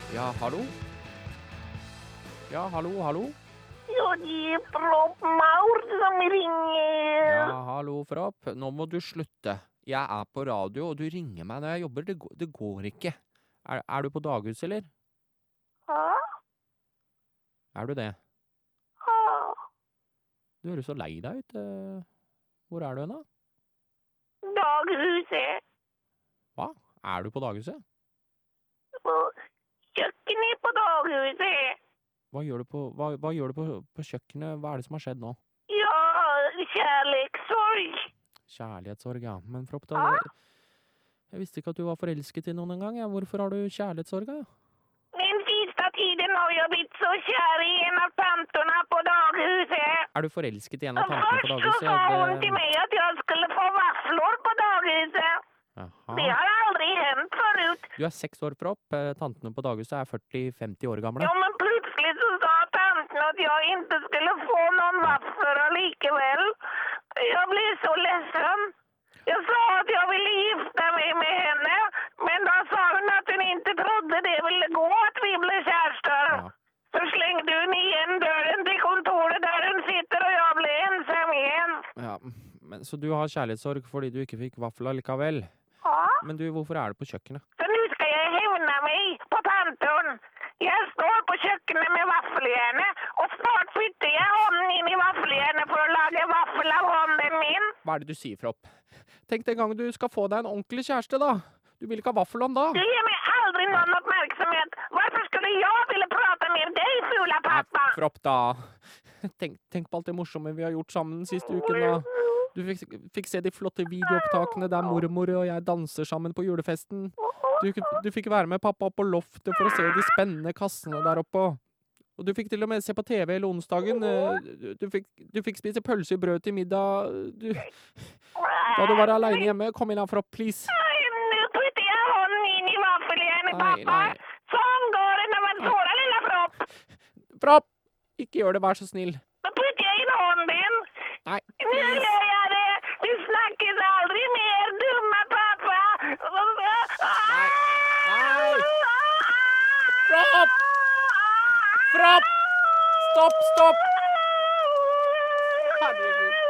Ja, hallo? Ja, hallo, hallo? Ja, det er Propp Maur som ringer. Ja, hallo, Fropp. Nå må du slutte. Jeg er på radio, og du ringer meg når jeg jobber. Det går ikke. Er du på daghus, eller? Hæ? Er du det? Hæ? Du høres så lei deg ut. Hvor er du hen da? Daghuset. Hva? Er du på daghuset? På kjøkkenet på daghuset. Hva gjør du på kjøkkenet? Hva er det som har skjedd nå? Ja, kjærlighetssorg. Kjærlighetssorg, ja. Men Fropp, Hæ? jeg visste ikke at du var forelsket i noen en gang. Ja. Hvorfor har du kjærlighetssorg, da? Den sista tiden har jeg blitt så kjær i en av tantorna på daghuset. Er du forelsket i en av Og tantene på først så daghuset? sa hun til meg at jeg skulle få vafler på daghuset. Det Jaha. har aldri hendt forut. Du er 6 år, Fropp. Tantene på daghuset er 40-50 år gamle. Ja, men plutselig så sa tanten at jeg ikke skulle få noen vafler allikevel. Jeg ble så ledsen. Jeg sa at jeg ville gifte meg med henne, men da sa hun at hun ikke trodde det ville gå at vi ble kjærester. Ja. Så slengte hun igjen døren til kontoret der hun sitter, og jeg ble ensam igjen. Ja, men så du har kjærlighetssorg fordi du ikke fikk vafler likevel. Ja, Men du, hvorfor er du på kjøkkenet? så nå skal jeg hevne meg på tanten. Jeg står på kjøkkenet med vaffeljernet, og snart putter jeg hånden inn i vaffeljernet for å lage vaffel av hånden min. Hva er det du sier, Fropp? Tenk den gangen du skal få deg en ordentlig kjæreste, da. Du vil ikke ha vaffelhånd da. Du gir meg aldri noen oppmerksomhet. Hvorfor skulle jeg ville prate med deg, fula pappa? Fropp, da. Tenk på alt det morsomme vi har gjort sammen den siste uken, da. Du fikk se de flotte videoopptakene der mormor og jeg danser sammen på julefesten. Du fikk være med pappa opp på loftet for å se de spennende kassene der oppe. Og du fikk til og med se på TV hele onsdagen. Du fikk spise pølse i brød til middag. Da du var alene hjemme. Kom inn her, Fropp, please. Nå putter jeg hånden inn i vaffeljernet, Nei, pappa. nei. Sånn går det når man sårer, lilla Fropp. Fropp! Ikke gjør det, vær så snill. Nå putter jeg inn hånden din. Nei, Nå please. gjør jeg det. Vi snakkes aldri mer, dumme pappa. Nei. Fropp! Fropp! Stopp! Herregud.